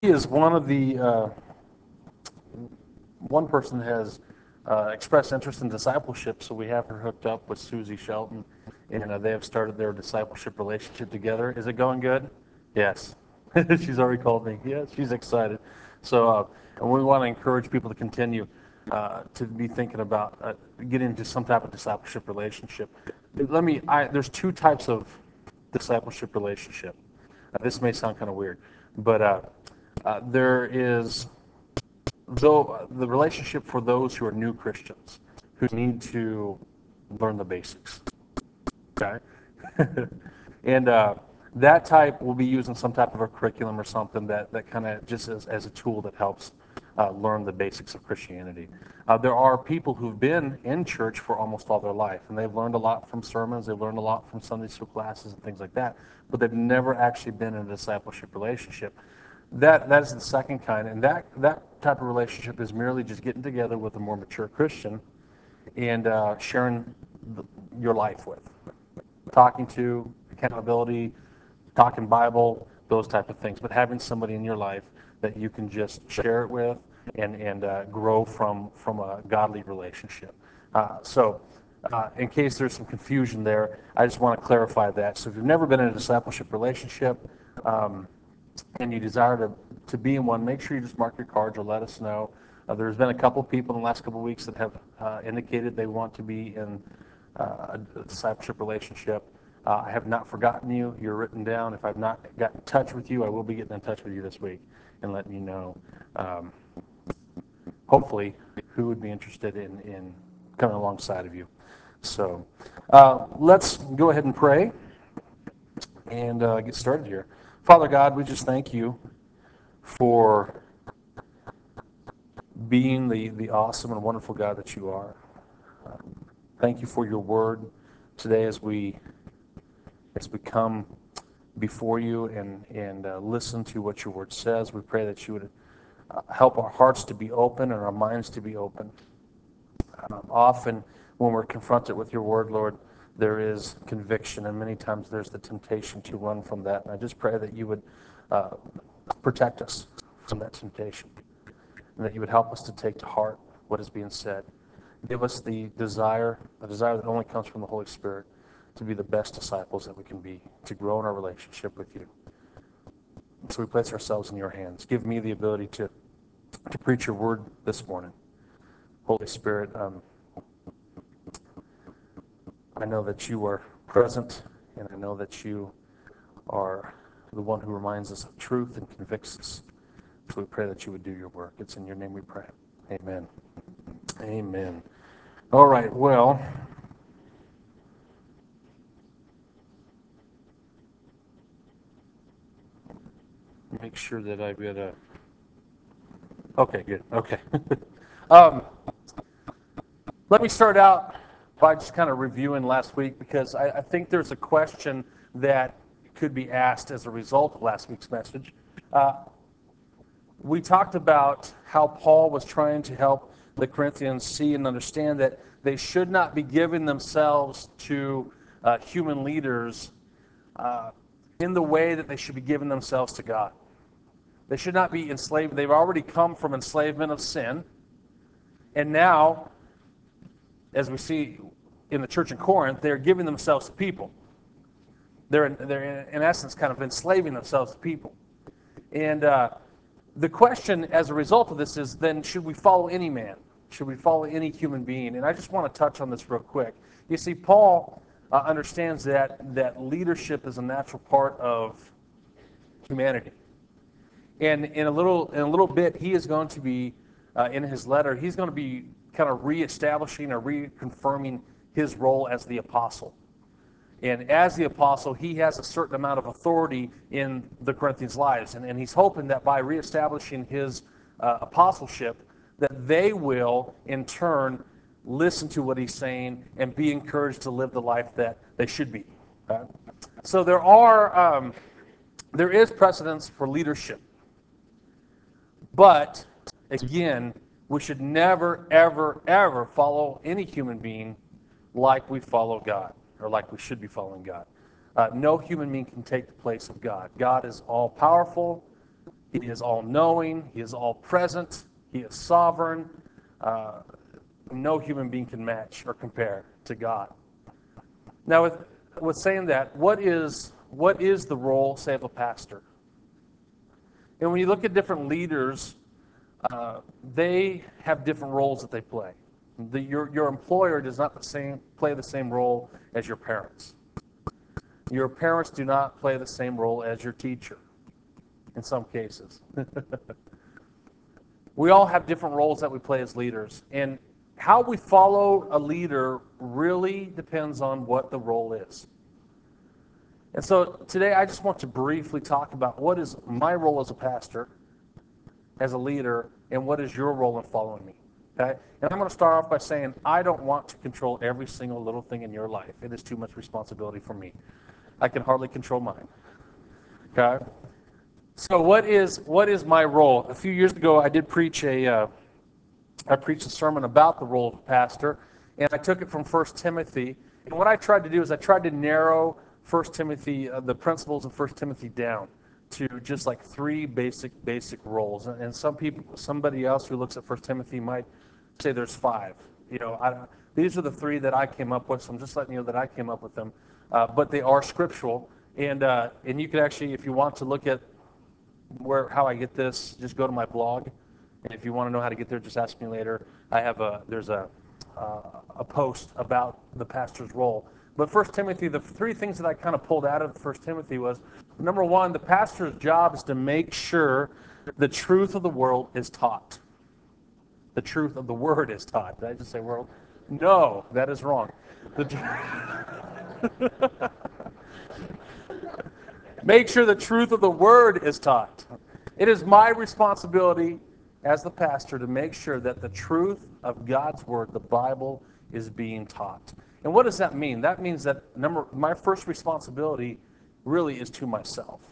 He is one of the one person has expressed interest in discipleship, so we have her hooked up with Susie Shelton, and they have started their discipleship relationship together. Is it going good? Yes. She's already called me. Yes, she's excited. So, and we want to encourage people to continue to be thinking about getting into some type of discipleship relationship. There's two types of discipleship relationship. This may sound kind of weird, but there is though the relationship for those who are new Christians who need to learn the basics. Okay, and that type will be using some type of a curriculum or something that kind of just as a tool that helps learn the basics of Christianity. There are people who've been in church for almost all their life, and they've learned a lot from sermons, they've learned a lot from Sunday school classes and things like that, but they've never actually been in a discipleship relationship. That is the second kind, and that type of relationship is merely just getting together with a more mature Christian and sharing your life with, talking to, accountability, talking Bible, those type of things. But having somebody in your life that you can just share it with and grow from a godly relationship. In case there's some confusion there, I just want to clarify that. So if you've never been in a discipleship relationship, and you desire to be in one, make sure you just mark your cards or let us know. There's been a couple people in the last couple of weeks that have indicated they want to be in a discipleship relationship. I have not forgotten you. You're written down. If I've not got in touch with you, I will be getting in touch with you this week and letting you know, hopefully, who would be interested in coming alongside of you. So let's go ahead and pray and get started here. Father God, we just thank you for being the awesome and wonderful God that you are. Thank you for your word today as we come before you and listen to what your word says. We pray that you would help our hearts to be open and our minds to be open. Often when we're confronted with your word, Lord, there is conviction, and many times there's the temptation to run from that. And I just pray that you would protect us from that temptation, and that you would help us to take to heart what is being said. Give us the desire that only comes from the Holy Spirit, to be the best disciples that we can be, to grow in our relationship with you. So we place ourselves in your hands. Give me the ability to preach your word this morning. Holy Spirit, I know that you are present, and I know that you are the one who reminds us of truth and convicts us. So we pray that you would do your work. It's in your name we pray. Amen. Amen. All right, well, make sure that I've got a... Okay, good. Okay. um, Let me start out by just kind of reviewing last week, because I think there's a question that could be asked as a result of last week's message. We talked about how Paul was trying to help the Corinthians see and understand that they should not be giving themselves to human leaders in the way that they should be giving themselves to God. They should not be enslaved. They've already come from enslavement of sin. And now, as we see in the church in Corinth, they're giving themselves to people. They're in essence kind of enslaving themselves to people. And the question as a result of this is then, should we follow any man? Should we follow any human being? And I just want to touch on this real quick. You see, Paul understands that leadership is a natural part of humanity. And in a little bit, he is going to be, in his letter, he's going to be kind of reestablishing or reconfirming his role as the apostle. And as the apostle, he has a certain amount of authority in the Corinthians' lives. And he's hoping that by reestablishing his apostleship, that they will, in turn, listen to what he's saying and be encouraged to live the life that they should be. Okay? So there is precedence for leadership. But, again, we should never, ever, ever follow any human being like we follow God, or like we should be following God. No human being can take the place of God. God is all-powerful. He is all-knowing. He is all-present. He is sovereign. No human being can match or compare to God. Now, with saying that, what is the role, say, of a pastor? And when you look at different leaders, they have different roles that they play. Your employer does not play the same role as your parents. Your parents do not play the same role as your teacher, in some cases. We all have different roles that we play as leaders. And how we follow a leader really depends on what the role is. And so today I just want to briefly talk about what is my role as a pastor, as a leader, and what is your role in following me. Okay? And I'm going to start off by saying I don't want to control every single little thing in your life. It is too much responsibility for me. I can hardly control mine. Okay? So what is my role? A few years ago I did preach I preached a sermon about the role of a pastor, and I took it from 1 Timothy. And what I tried to do is I tried to narrow 1 Timothy, the principles of 1 Timothy down to just like three basic roles. And somebody else who looks at 1 Timothy might say there's five. These are the three that I came up with, so I'm just letting you know that I came up with them. But they are scriptural, and you can actually, if you want to look at how I get this, just go to my blog. And if you want to know how to get there, just ask me later. There's a post about the pastor's role. But 1 Timothy, the three things that I kind of pulled out of 1 Timothy was, number one, the pastor's job is to make sure the truth of the world is taught. The truth of the word is taught. Did I just say world? No, that is wrong. Make sure the truth of the word is taught. It is my responsibility as the pastor to make sure that the truth of God's word, the Bible, is being taught. And what does that mean? That means that my first responsibility really is to myself.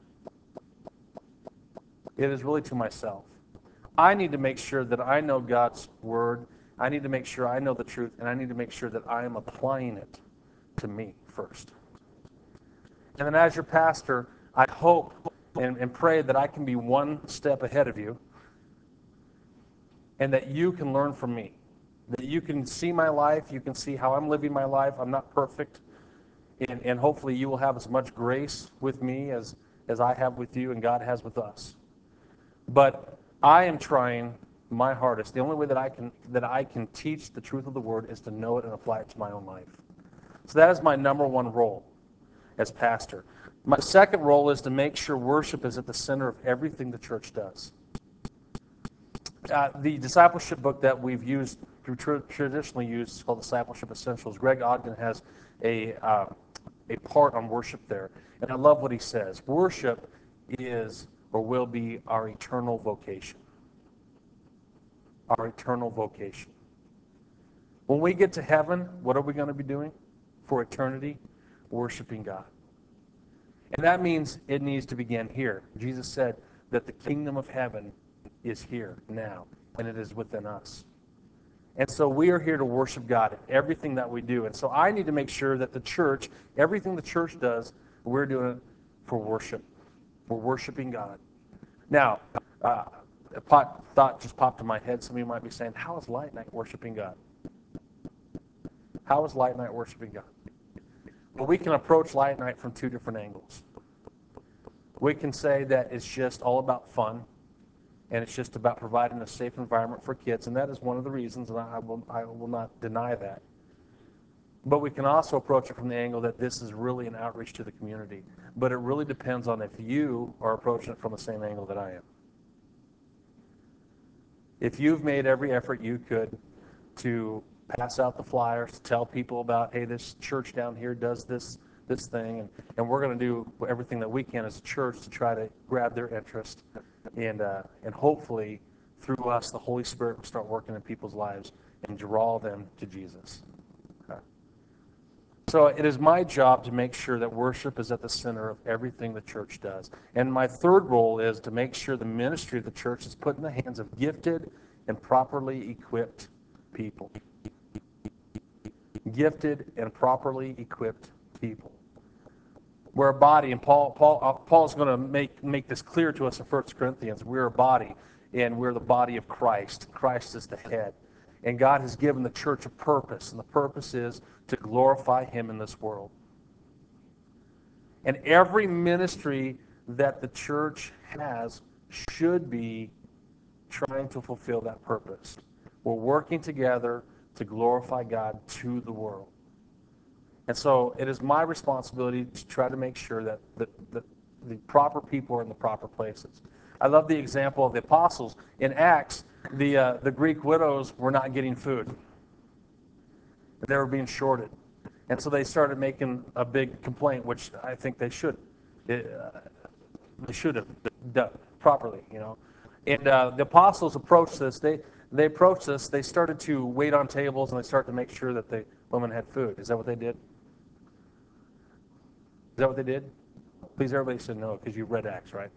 It is really to myself. I need to make sure that I know God's word. I need to make sure I know the truth, and I need to make sure that I am applying it to me first. And then as your pastor, I hope and pray that I can be one step ahead of you and that you can learn from me. That you can see my life, you can see how I'm living my life. I'm not perfect. And hopefully you will have as much grace with me as I have with you and God has with us. But I am trying my hardest. The only way that I can teach the truth of the word is to know it and apply it to my own life. So that is my number one role as pastor. My second role is to make sure worship is at the center of everything the church does. The discipleship book that we've traditionally used is called Discipleship Essentials. Greg Ogden has a part on worship there. And I love what he says. Worship is or will be our eternal vocation. Our eternal vocation. When we get to heaven, what are we going to be doing for eternity? Worshiping God. And that means it needs to begin here. Jesus said that the kingdom of heaven is here now, and it is within us. And so we are here to worship God in everything that we do. And so I need to make sure that the church, everything the church does, we're doing it for worship. We're worshiping God. Now, a thought just popped in my head. Some of you might be saying, how is Light Night worshiping God? How is Light Night worshiping God? Well, we can approach Light Night from two different angles. We can say that it's just all about fun, and it's just about providing a safe environment for kids, and that is one of the reasons, and I will not deny that. But we can also approach it from the angle that this is really an outreach to the community. But it really depends on if you are approaching it from the same angle that I am. If you've made every effort you could to pass out the flyers, to tell people about, hey, this church down here does this thing, and we're going to do everything that we can as a church to try to grab their interest, and hopefully through us the Holy Spirit will start working in people's lives and draw them to Jesus. Okay. So it is my job to make sure that worship is at the center of everything the church does. And my third role is to make sure the ministry of the church is put in the hands of gifted and properly equipped people. Gifted and properly equipped people. We're a body, and Paul's going to make this clear to us in 1 Corinthians. We're a body, and we're the body of Christ. Christ is the head. And God has given the church a purpose, and the purpose is to glorify Him in this world. And every ministry that the church has should be trying to fulfill that purpose. We're working together to glorify God to the world. And so it is my responsibility to try to make sure that the proper people are in the proper places. I love the example of the apostles. In Acts, the Greek widows were not getting food. They were being shorted. And so they started making a big complaint, which I think they should. They should have done properly, you know. And the apostles approached this. They approached this. They started to wait on tables, and they started to make sure that the women had food. Is that what they did? Is that what they did? Please, everybody said no, because you read Acts, right?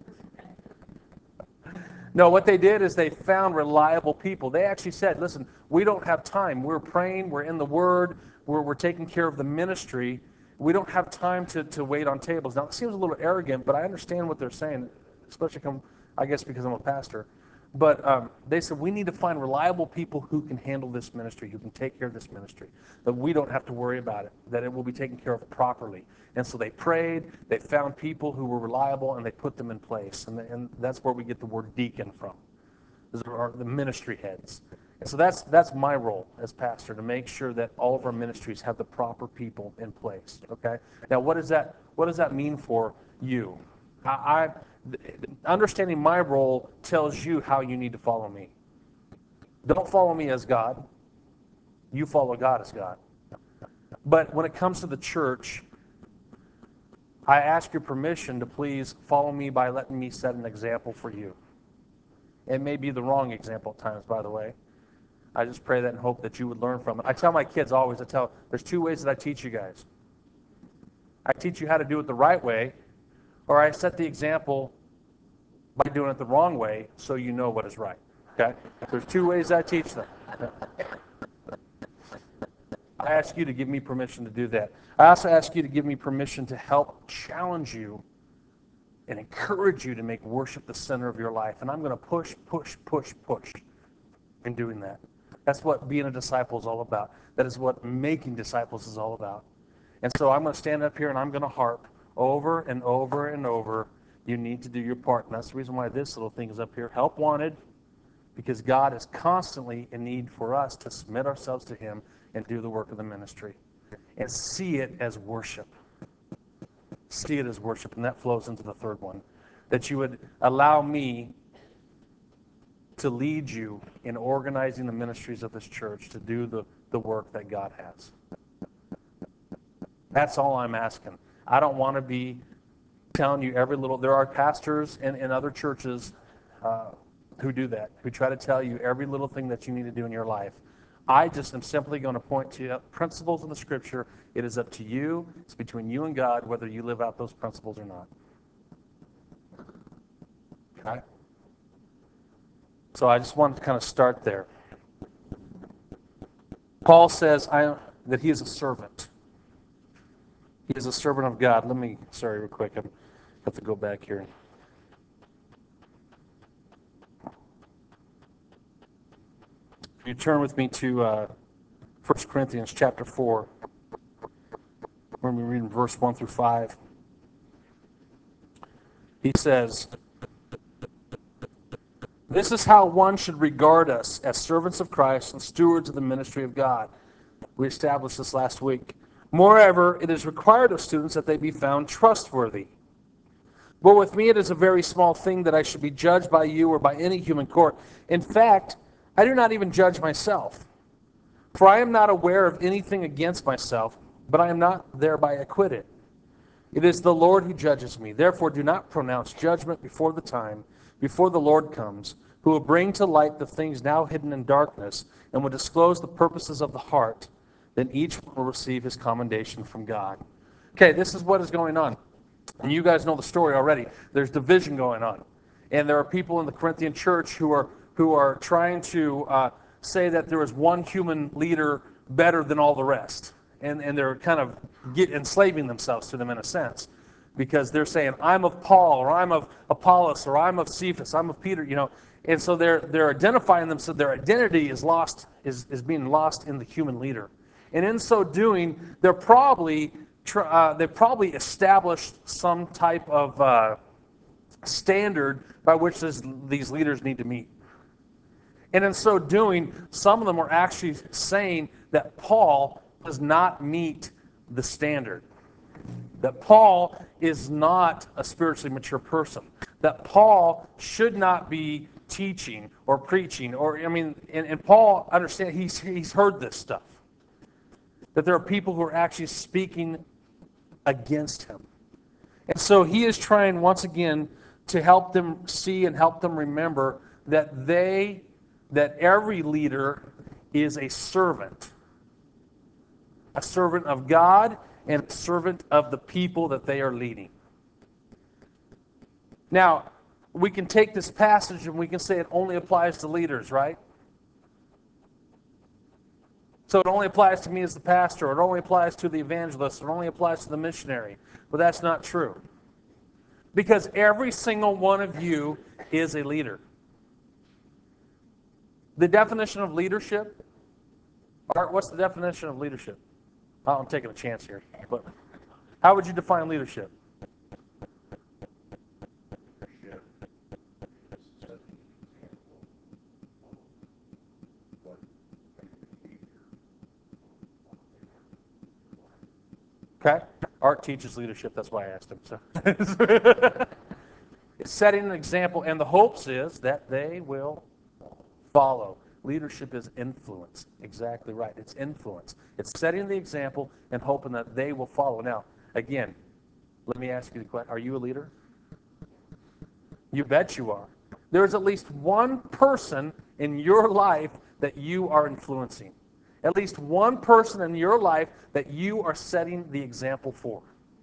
No, what they did is they found reliable people. They actually said, listen, we don't have time. We're praying. We're in the Word. We're taking care of the ministry. We don't have time to wait on tables. Now, it seems a little arrogant, but I understand what they're saying, especially, I guess, because I'm a pastor. But they said, we need to find reliable people who can handle this ministry, who can take care of this ministry, that we don't have to worry about it, that it will be taken care of properly. And so they prayed, they found people who were reliable, and they put them in place. And that's where we get the word deacon from. Those are the ministry heads. And so that's my role as pastor, to make sure that all of our ministries have the proper people in place. Okay? Now, what does that mean for you? Understanding my role tells you how you need to follow me. Don't follow me as God. You follow God as God. But when it comes to the church, I ask your permission to please follow me by letting me set an example for you. It may be the wrong example at times, by the way. I just pray that and hope that you would learn from it. I tell my kids always, there's two ways that I teach you guys. I teach you how to do it the right way, or I set the example by doing it the wrong way so you know what is right. Okay? There's two ways I teach them. I ask you to give me permission to do that. I also ask you to give me permission to help challenge you and encourage you to make worship the center of your life. And I'm going to push in doing that. That's what being a disciple is all about. That is what making disciples is all about. And so I'm going to stand up here and I'm going to harp over and over and over. You need to do your part. And that's the reason why this little thing is up here. Help wanted, because God is constantly in need for us to submit ourselves to Him and do the work of the ministry. And see it as worship. See it as worship. And that flows into the third one. That you would allow me to lead you in organizing the ministries of this church to do the work that God has. That's all I'm asking. I don't want to be telling you every little... There are pastors in other churches who do that, who try to tell you every little thing that you need to do in your life. I just am simply going to point to principles in the Scripture. It is up to you. It's between you and God whether you live out those principles or not. Okay? So I just wanted to kind of start there. Paul says that he is a servant. He is a servant of God. Sorry, real quick. I have to go back here. If you turn with me to 1 Corinthians chapter 4. We're going to be reading verse 1 through 5. He says, "This is how one should regard us, as servants of Christ and stewards of the ministry of God." We established this last week. "Moreover, it is required of students that they be found trustworthy. But with me it is a very small thing that I should be judged by you or by any human court. In fact, I do not even judge myself. For I am not aware of anything against myself, but I am not thereby acquitted. It is the Lord who judges me. Therefore do not pronounce judgment before the time, before the Lord comes, who will bring to light the things now hidden in darkness, and will disclose the purposes of the heart. Then each one will receive his commendation from God." Okay, this is what is going on. And you guys know the story already. There's division going on. And there are people in the Corinthian church who are trying to say that there is one human leader better than all the rest. And they're kind of enslaving themselves to them in a sense. because they're saying, I'm of Paul, or I'm of Apollos, or I'm of Cephas, I'm of Peter, And so they're identifying them, so their identity is lost, is being lost in the human leader. And in so doing, they've probably established some type of standard by which these leaders need to meet. And in so doing, some of them are actually saying that Paul does not meet the standard. That Paul is not a spiritually mature person. That Paul should not be teaching or preaching. And Paul, understand, he's heard this stuff. That there are people who are actually speaking against him. And so he is trying, once again, to help them see and help them remember that every leader is a servant of God and a servant of the people that they are leading. Now, we can take this passage and we can say it only applies to leaders, right? So it only applies to me as the pastor, or it only applies to the evangelist, or it only applies to the missionary. But that's not true. Because every single one of you is a leader. The definition of leadership, Art, what's the definition of leadership? Oh, I'm taking a chance here. But how would you define leadership? Okay. Art teaches leadership, that's why I asked him. So. It's setting an example, and the hopes is that they will follow. Leadership is influence. Exactly right. It's influence. It's setting the example and hoping that they will follow. Now, again, let me ask you the question. Are you a leader? You bet you are. There's at least one person in your life that you are influencing. At least one person in your life that you are setting the example for.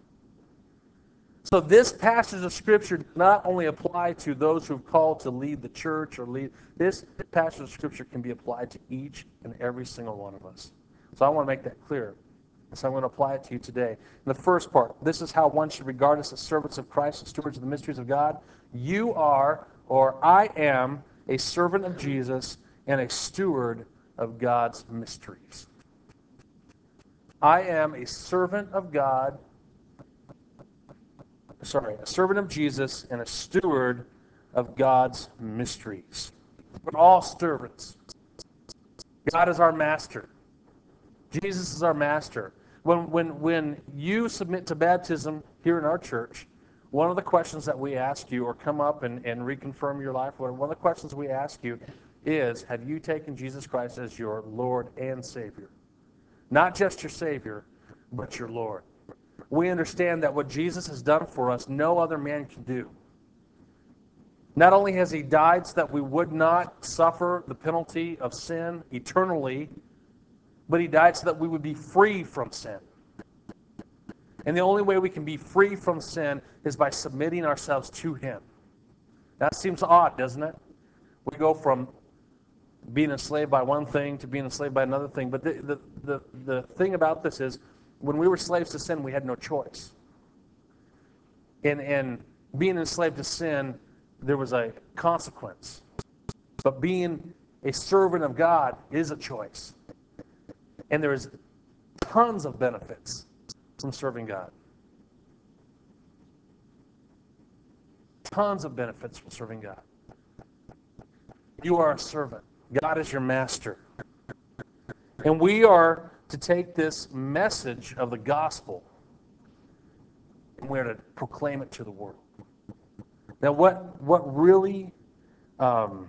So this passage of Scripture does not only apply to those who've called to lead the church or lead. This passage of Scripture can be applied to each and every single one of us. So I want to make that clear. So I'm going to apply it to you today. In the first part, this is how one should regard us as servants of Christ and stewards of the mysteries of God. You are, or I am, a servant of Jesus and a steward of God's mysteries. I am a servant of God, a servant of Jesus and a steward of God's mysteries. We're all servants. God is our master. Jesus is our master. When you submit to baptism here in our church, one of the questions that we ask you, or come up and reconfirm your life, one of the questions we ask you is, have you taken Jesus Christ as your Lord and Savior? Not just your Savior, but your Lord. We understand that what Jesus has done for us, no other man can do. Not only has he died so that we would not suffer the penalty of sin eternally, but he died so that we would be free from sin. And the only way we can be free from sin is by submitting ourselves to him. That seems odd, doesn't it? We go from being enslaved by one thing to being enslaved by another thing. But the thing about this is, when we were slaves to sin, we had no choice. And being enslaved to sin, there was a consequence. But being a servant of God is a choice. And there's tons of benefits from serving God. Tons of benefits from serving God. You are a servant. God is your master. And we are to take this message of the gospel and we're to proclaim it to the world. Now, what really about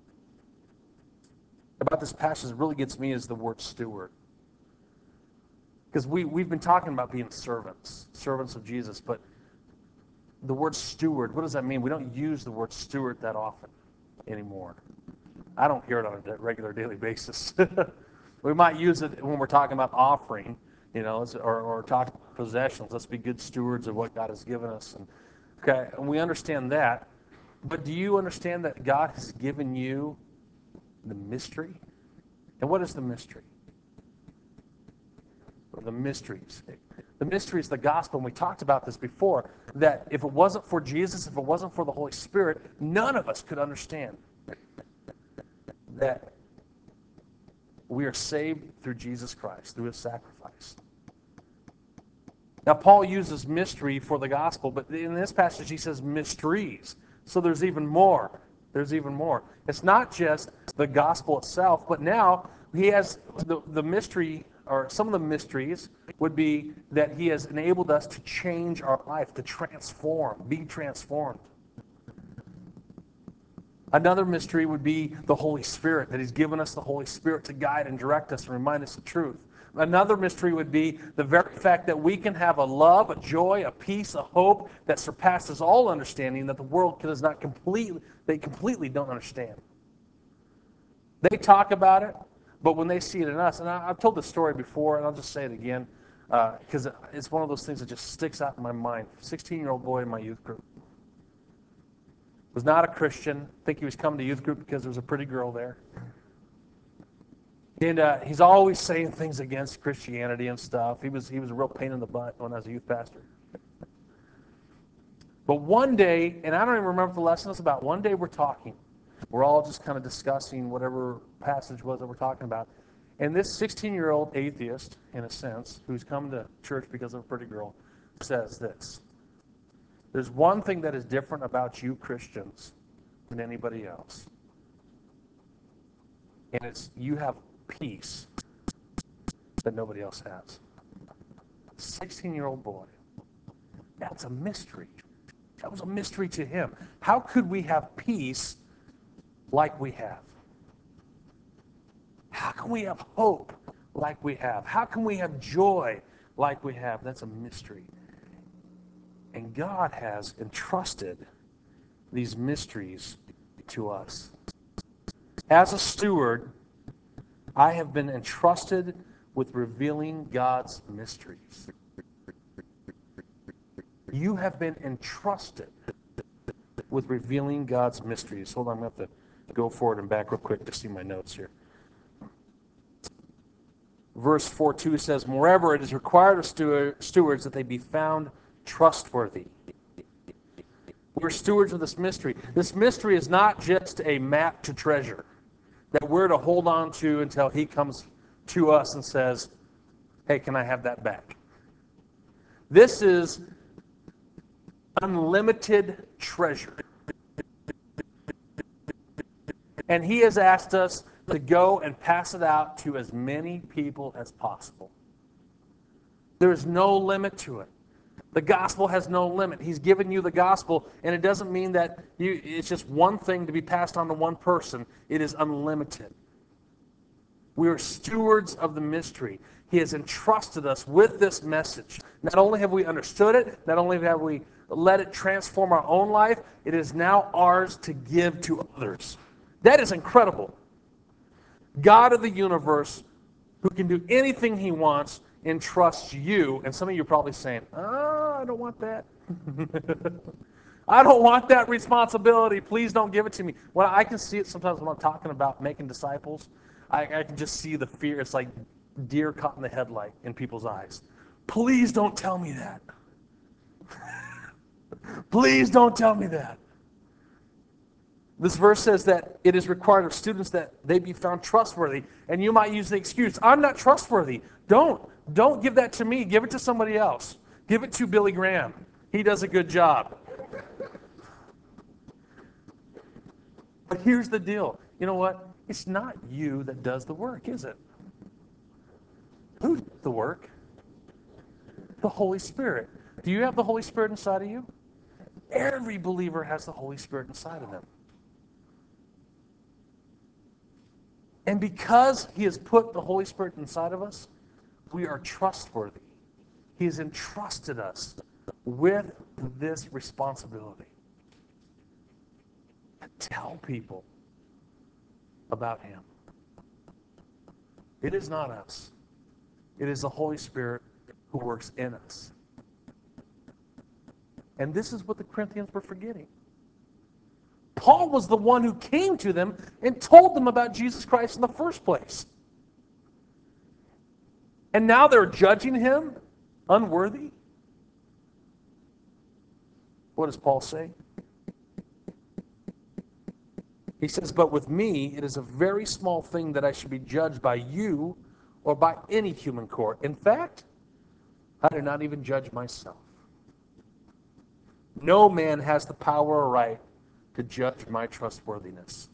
this passage that really gets me is the word steward. Because we've been talking about being servants of Jesus, but the word steward, what does that mean? We don't use the word steward that often anymore. I don't hear it on a regular daily basis. We might use it when we're talking about offering, or talking possessions. Let's be good stewards of what God has given us. And we understand that. But do you understand that God has given you the mystery? And what is the mystery? The mysteries. The mystery is the gospel, and we talked about this before, that if it wasn't for Jesus, if it wasn't for the Holy Spirit, none of us could understand that we are saved through Jesus Christ, through his sacrifice. Now, Paul uses mystery for the gospel, but in this passage he says mysteries. So there's even more. There's even more. It's not just the gospel itself, but now he has the mystery, or some of the mysteries would be that he has enabled us to change our life, to transform, be transformed. Another mystery would be the Holy Spirit, that he's given us the Holy Spirit to guide and direct us and remind us the truth. Another mystery would be the very fact that we can have a love, a joy, a peace, a hope that surpasses all understanding that the world does not completely don't understand. They talk about it, but when they see it in us, and I've told this story before, and I'll just say it again, because it's one of those things that just sticks out in my mind. 16-year-old boy in my youth group. Was not a Christian. I think he was coming to youth group because there was a pretty girl there. And he's always saying things against Christianity and stuff. He was a real pain in the butt when I was a youth pastor. But one day, and I don't even remember what the lesson was about, one day we're talking. We're all just kind of discussing whatever passage was that we're talking about. And this 16-year-old atheist, in a sense, who's come to church because of a pretty girl, says this. There's one thing that is different about you Christians than anybody else. And it's you have peace that nobody else has. 16-year-old boy. That's a mystery. That was a mystery to him. How could we have peace like we have? How can we have hope like we have? How can we have joy like we have? That's a mystery. And God has entrusted these mysteries to us. As a steward, I have been entrusted with revealing God's mysteries. You have been entrusted with revealing God's mysteries. Hold on, I'm going to have to go forward and back real quick to see my notes here. Verse 4:2 says, moreover, it is required of stewards that they be found trustworthy. We're stewards of this mystery. This mystery is not just a map to treasure that we're to hold on to until he comes to us and says, hey, can I have that back? This is unlimited treasure. And he has asked us to go and pass it out to as many people as possible. There is no limit to it. The gospel has no limit. He's given you the gospel, and it doesn't mean that it's just one thing to be passed on to one person. It is unlimited. We are stewards of the mystery. He has entrusted us with this message. Not only have we understood it, not only have we let it transform our own life, it is now ours to give to others. That is incredible. God of the universe, who can do anything he wants, entrusts you. And some of you are probably saying, oh, I don't want that. I don't want that responsibility. Please don't give it to me. Well, I can see it sometimes when I'm talking about making disciples. I can just see the fear. It's like deer caught in the headlight in people's eyes. Please don't tell me that. Please don't tell me that. This verse says that it is required of students that they be found trustworthy. And you might use the excuse, I'm not trustworthy. Don't give that to me. Give it to somebody else. Give it to Billy Graham. He does a good job. But here's the deal. You know what? It's not you that does the work, is it? Who does the work? The Holy Spirit. Do you have the Holy Spirit inside of you? Every believer has the Holy Spirit inside of them. And because he has put the Holy Spirit inside of us, we are trustworthy. He has entrusted us with this responsibility. Tell people about him. It is not us. It is the Holy Spirit who works in us. And this is what the Corinthians were forgetting. Paul was the one who came to them and told them about Jesus Christ in the first place. And now they're judging him Unworthy? What does Paul say? He says, but with me, it is a very small thing that I should be judged by you or by any human court. In fact, I do not even judge myself. No man has the power or right to judge my trustworthiness.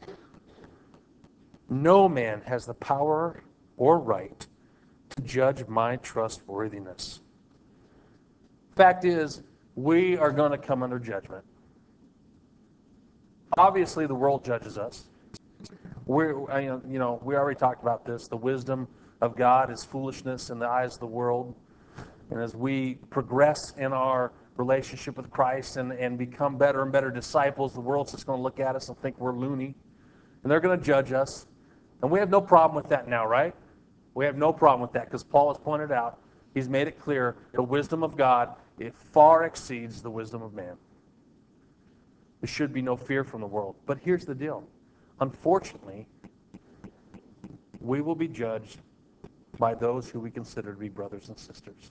No man has the power or right to judge my trustworthiness. Fact is, we are going to come under judgment. Obviously, the world judges us. We already talked about this. The wisdom of God is foolishness in the eyes of the world. And as we progress in our relationship with Christ and become better and better disciples, the world's just going to look at us and think we're loony. And they're going to judge us. And we have no problem with that now, right? We have no problem with that because Paul has pointed out, he's made it clear, the wisdom of God, it far exceeds the wisdom of man. There should be no fear from the world. But here's the deal. Unfortunately, we will be judged by those who we consider to be brothers and sisters.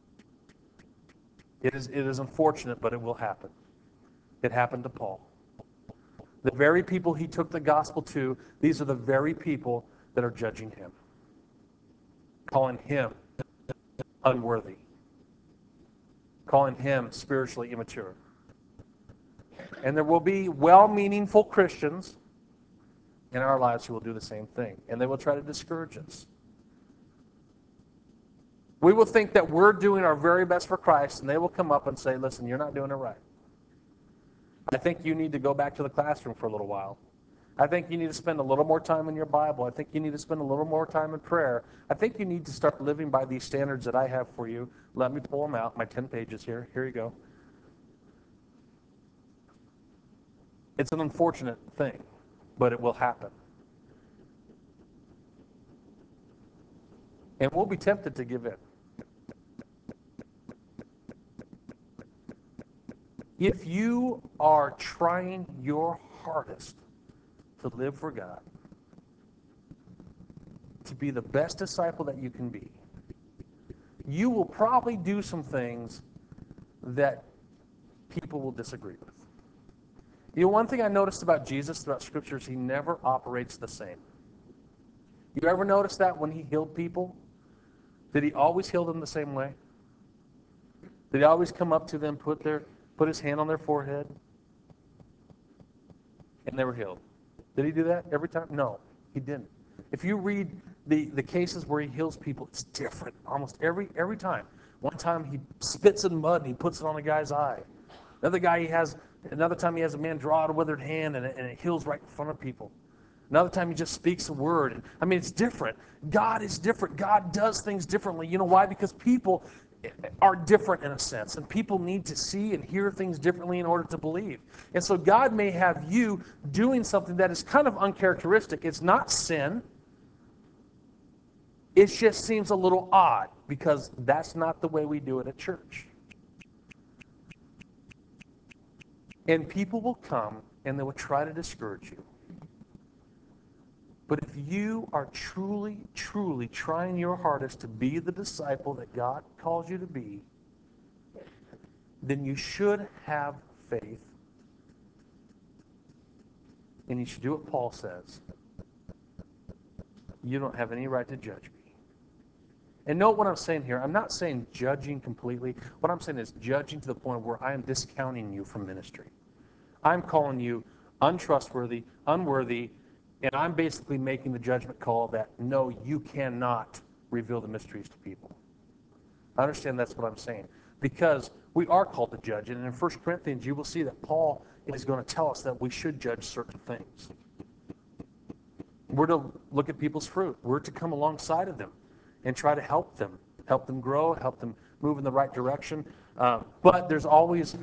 It is unfortunate, but it will happen. It happened to Paul. The very people he took the gospel to, these are the very people that are judging him, calling him unworthy, calling him spiritually immature. And there will be well-meaningful Christians in our lives who will do the same thing, and they will try to discourage us. We will think that we're doing our very best for Christ, and they will come up and say, listen, you're not doing it right. I think you need to go back to the classroom for a little while. I think you need to spend a little more time in your Bible. I think you need to spend a little more time in prayer. I think you need to start living by these standards that I have for you. Let me pull them out, my 10 pages here. Here you go. It's an unfortunate thing, but it will happen. And we'll be tempted to give in. If you are trying your hardest to live for God, to be the best disciple that you can be, you will probably do some things that people will disagree with. You know, one thing I noticed about Jesus throughout Scripture is he never operates the same. You ever notice that when he healed people? Did he always heal them the same way? Did he always come up to them, put his hand on their forehead, and they were healed? Did he do that every time? No, he didn't. If you read the cases where he heals people, it's different almost every time. One time he spits in mud and he puts it on a guy's eye. Another time he has a man draw out a withered hand and it heals right in front of people. Another time he just speaks a word. I mean, it's different. God is different. God does things differently. You know why? Because people are different in a sense, and people need to see and hear things differently in order to believe. And so God may have you doing something that is kind of uncharacteristic. It's not sin. It just seems a little odd because that's not the way we do it at church. And people will come and they will try to discourage you. But if you are truly, truly trying your hardest to be the disciple that God calls you to be, then you should have faith. And you should do what Paul says. You don't have any right to judge me. And note what I'm saying here. I'm not saying judging completely. What I'm saying is judging to the point where I am discounting you from ministry. I'm calling you untrustworthy, unworthy, and I'm basically making the judgment call that, no, you cannot reveal the mysteries to people. I understand that's what I'm saying. Because we are called to judge. And in 1 Corinthians, you will see that Paul is going to tell us that we should judge certain things. We're to look at people's fruit. We're to come alongside of them and try to help them grow, help them move in the right direction. But there's always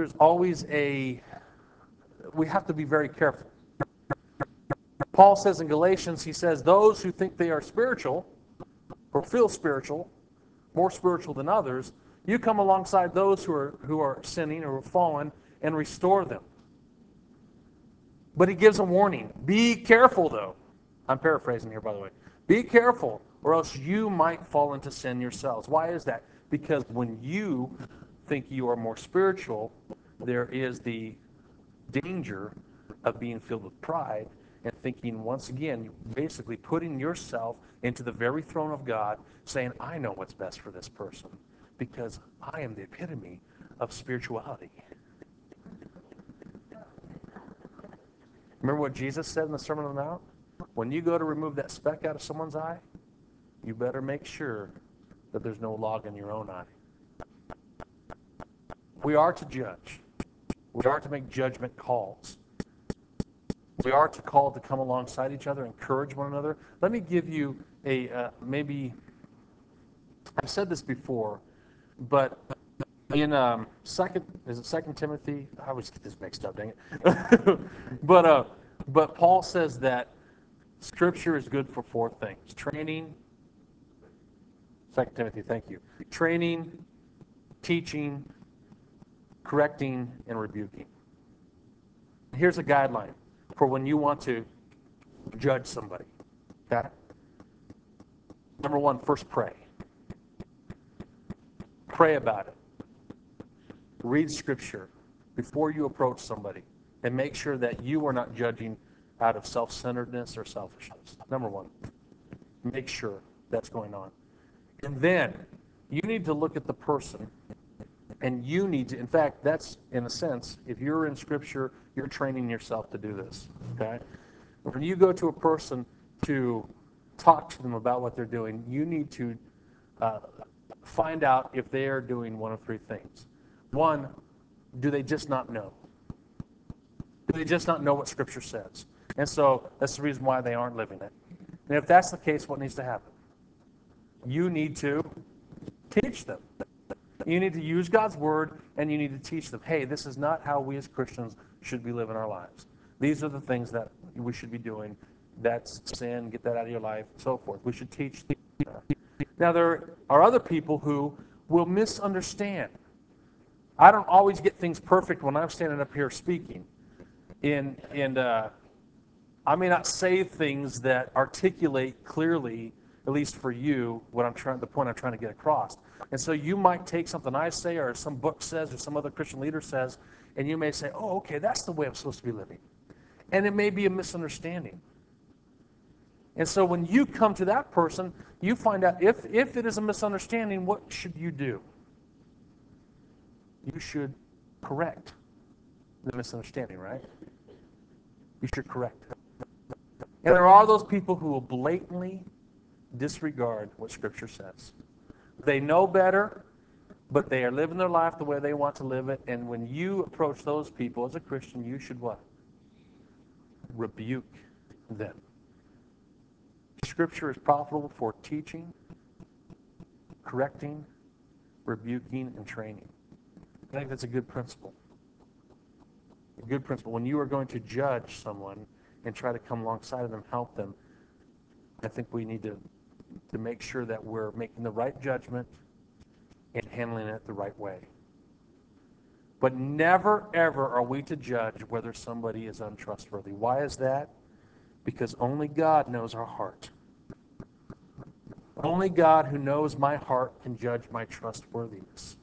we have to be very careful. Paul says in Galatians, he says, those who think they are spiritual or feel spiritual, more spiritual than others, you come alongside those who are sinning or fallen and restore them. But he gives a warning. Be careful, though. I'm paraphrasing here, by the way. Be careful, or else you might fall into sin yourselves. Why is that? Because when you think you are more spiritual, there is the danger of being filled with pride and thinking, once again, basically putting yourself into the very throne of God, saying, I know what's best for this person because I am the epitome of spirituality. Remember what Jesus said in the Sermon on the Mount? When you go to remove that speck out of someone's eye, you better make sure that there's no log in your own eye. We are to judge. We are to make judgment calls. We are to call to come alongside each other, encourage one another. Let me give you maybe, I've said this before, but in Second Timothy? I always get this mixed up, dang it. But Paul says that Scripture is good for four things. Training, 2 Timothy, thank you. Training, teaching, correcting, and rebuking. Here's a guideline for when you want to judge somebody. Okay? Number one, first pray. Pray about it. Read Scripture before you approach somebody and make sure that you are not judging out of self-centeredness or selfishness. Number one, make sure that's going on. And then you need to look at the person and you need to, in fact, that's in a sense, if you're in Scripture, you're training yourself to do this. Okay? When you go to a person to talk to them about what they're doing, you need to find out if they are doing one of three things. One, do they just not know? Do they just not know what Scripture says? And so that's the reason why they aren't living it. And if that's the case, what needs to happen? You need to teach them. You need to use God's Word, and you need to teach them, hey, this is not how we as Christians should be living our lives. These are the things that we should be doing. That's sin, get that out of your life, so forth. We should teach them. Now, there are other people who will misunderstand. I don't always get things perfect when I'm standing up here speaking. And I may not say things that articulate clearly, at least for you, the point I'm trying to get across. And so you might take something I say or some book says or some other Christian leader says, and you may say, oh, okay, that's the way I'm supposed to be living. And it may be a misunderstanding. And so when you come to that person, you find out if it is a misunderstanding, what should you do? You should correct the misunderstanding, right? You should correct it. And there are those people who will blatantly disregard what Scripture says. They know better, but they are living their life the way they want to live it. And when you approach those people as a Christian, you should what? Rebuke them. Scripture is profitable for teaching, correcting, rebuking, and training. I think that's a good principle. A good principle. When you are going to judge someone and try to come alongside of them, help them, I think we need to make sure that we're making the right judgment and handling it the right way. But never, ever are we to judge whether somebody is untrustworthy. Why is that? Because only God knows our heart. Only God who knows my heart can judge my trustworthiness.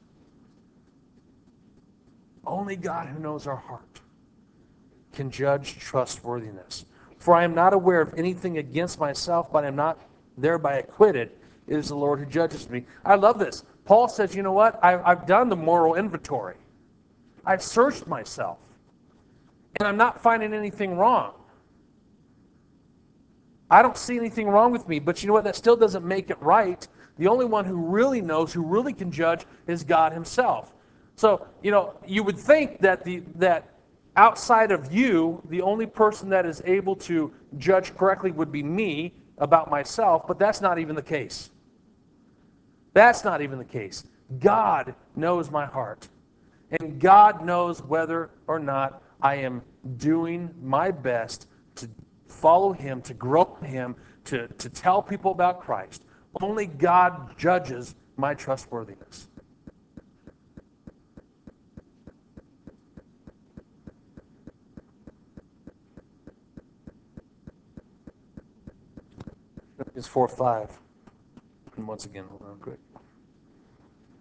Only God who knows our heart can judge trustworthiness. For I am not aware of anything against myself, but I am not thereby acquitted. It is the Lord who judges me. I love this. Paul says, you know what? I've done the moral inventory. I've searched myself. And I'm not finding anything wrong. I don't see anything wrong with me, but you know what? That still doesn't make it right. The only one who really knows, who really can judge, is God himself. So, you would think that that outside of you, the only person that is able to judge correctly would be me about myself, but that's not even the case. That's not even the case. God knows my heart. And God knows whether or not I am doing my best to follow him, to grow in him, to tell people about Christ. Only God judges my trustworthiness. Philippians 4:5. And once again, hold on quick.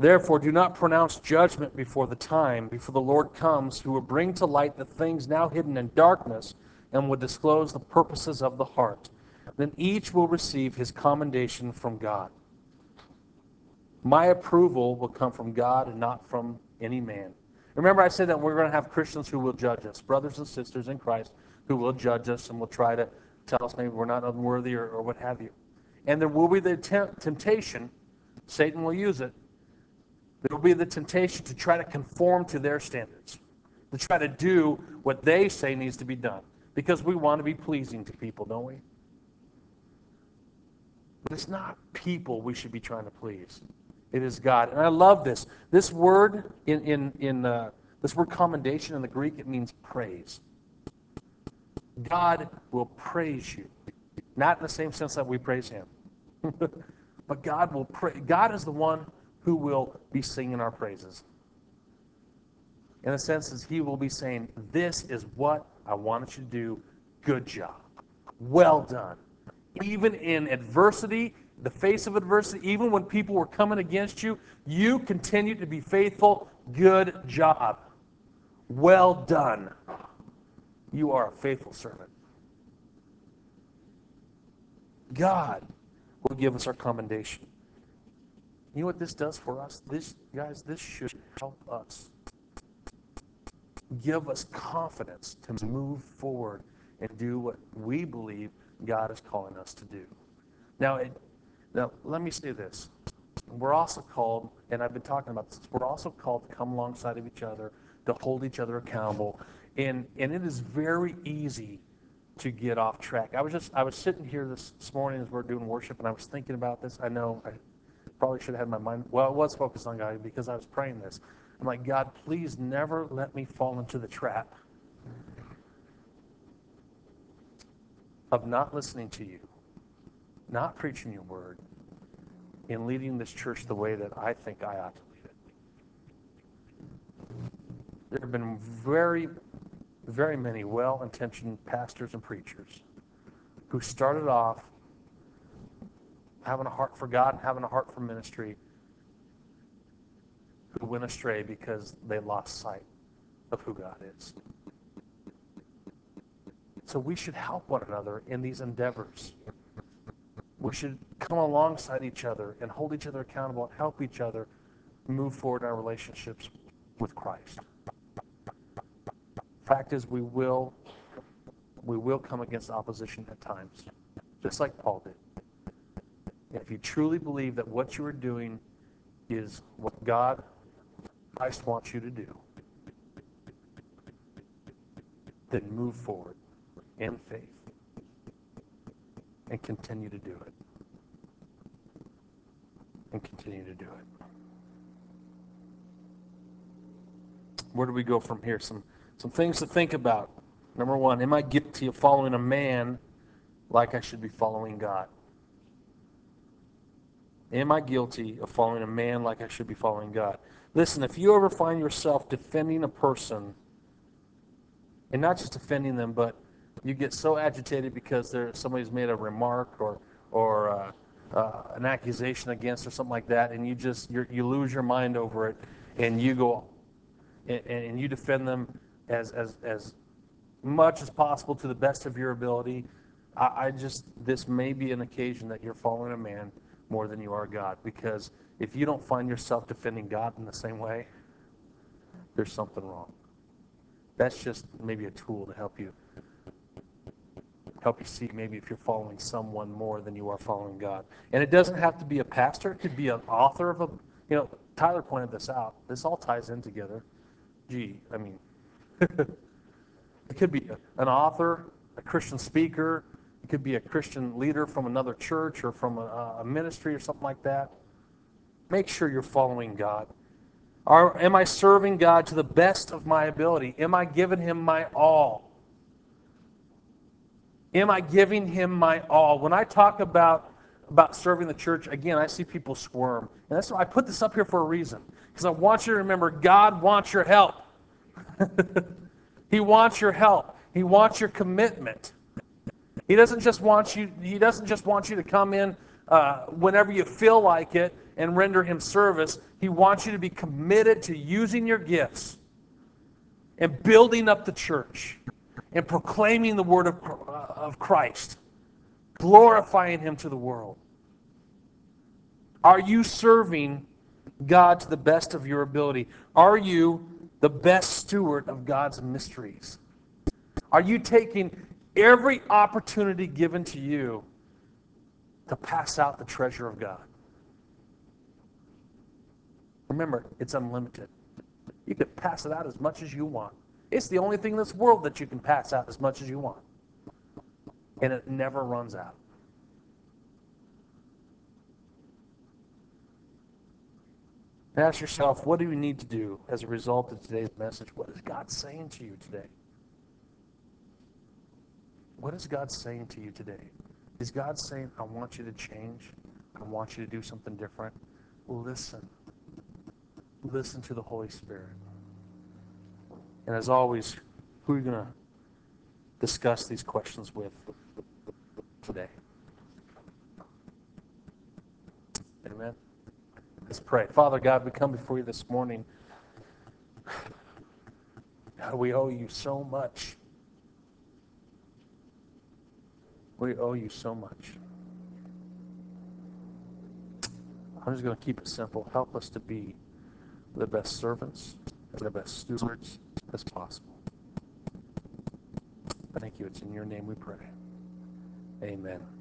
Therefore, do not pronounce judgment before the time, before the Lord comes, who will bring to light the things now hidden in darkness and will disclose the purposes of the heart. Then each will receive his commendation from God. My approval will come from God and not from any man. Remember, I said that we're going to have Christians who will judge us, brothers and sisters in Christ who will judge us and will try to tell us maybe we're not unworthy or what have you. And there will be the temptation, Satan will use it, there will be the temptation to try to conform to their standards, to try to do what they say needs to be done, because we want to be pleasing to people, don't we? But it's not people we should be trying to please. It is God. And I love this. This word this word commendation in the Greek, it means praise. God will praise you. Not in the same sense that we praise him. But God will God is the one who will be singing our praises. In a sense, as he will be saying, this is what I wanted you to do. Good job. Well done. Even in adversity, the face of adversity, even when people were coming against you, you continued to be faithful. Good job. Well done. You are a faithful servant. God will give us our commendation. You know what this does for us? This should help us. Give us confidence to move forward and do what we believe God is calling us to do. Now, let me say this. We're also called, and I've been talking about this, we're also called to come alongside of each other, to hold each other accountable. And it is very easy to get off track. I was sitting here this morning as we're doing worship, and I was thinking about this. I know I probably should have had my mind, well, it was focused on God because I was praying this. I'm like, God, please never let me fall into the trap of not listening to you, not preaching your word, and leading this church the way that I think I ought to lead it. There have been very, very many well-intentioned pastors and preachers who started off having a heart for God and having a heart for ministry, who went astray because they lost sight of who God is. So we should help one another in these endeavors. We should come alongside each other and hold each other accountable and help each other move forward in our relationships with Christ. Fact is, we will come against opposition at times, just like Paul did. And if you truly believe that what you are doing is what Christ wants you to do, then move forward in faith and continue to do it. And continue to do it. Where do we go from here? Some things to think about. Number one, am I guilty of following a man like I should be following God? Am I guilty of following a man like I should be following God? Listen, if you ever find yourself defending a person, and not just defending them, but you get so agitated because somebody's made a remark or an accusation against or something like that, and you lose your mind over it, and you go and you defend them as much as possible to the best of your ability. This may be an occasion that you're following a man more than you are God, because if you don't find yourself defending God in the same way, there's something wrong. That's just maybe a tool to help you see maybe if you're following someone more than you are following God. And it doesn't have to be a pastor. It could be an author of Tyler pointed this out. This all ties in together. It could be an author, a Christian speaker. It could be a Christian leader from another church or from a ministry or something like that. Make sure you're following God. Am I serving God to the best of my ability? Am I giving him my all? Am I giving him my all? When I talk about serving the church, again, I see people squirm. And that's why I put this up here for a reason. Because I want you to remember, God wants your help. He wants your help. He wants your commitment. He doesn't just want you to come in whenever you feel like it and render him service. He wants you to be committed to using your gifts and building up the church and proclaiming the word of Christ, glorifying him to the world. Are you serving God to the best of your ability? Are you the best steward of God's mysteries? Are you taking every opportunity given to you to pass out the treasure of God? Remember, it's unlimited. You can pass it out as much as you want. It's the only thing in this world that you can pass out as much as you want. And it never runs out. And ask yourself, what do you need to do as a result of today's message? What is God saying to you today? What is God saying to you today? Is God saying, I want you to change? I want you to do something different? Listen. Listen to the Holy Spirit. And as always, who are you going to discuss these questions with today? Amen. Let's pray. Father God, we come before you this morning. God, we owe you so much. We owe you so much. I'm just going to keep it simple. Help us to be the best servants, the best stewards as possible. Thank you. It's in your name we pray. Amen.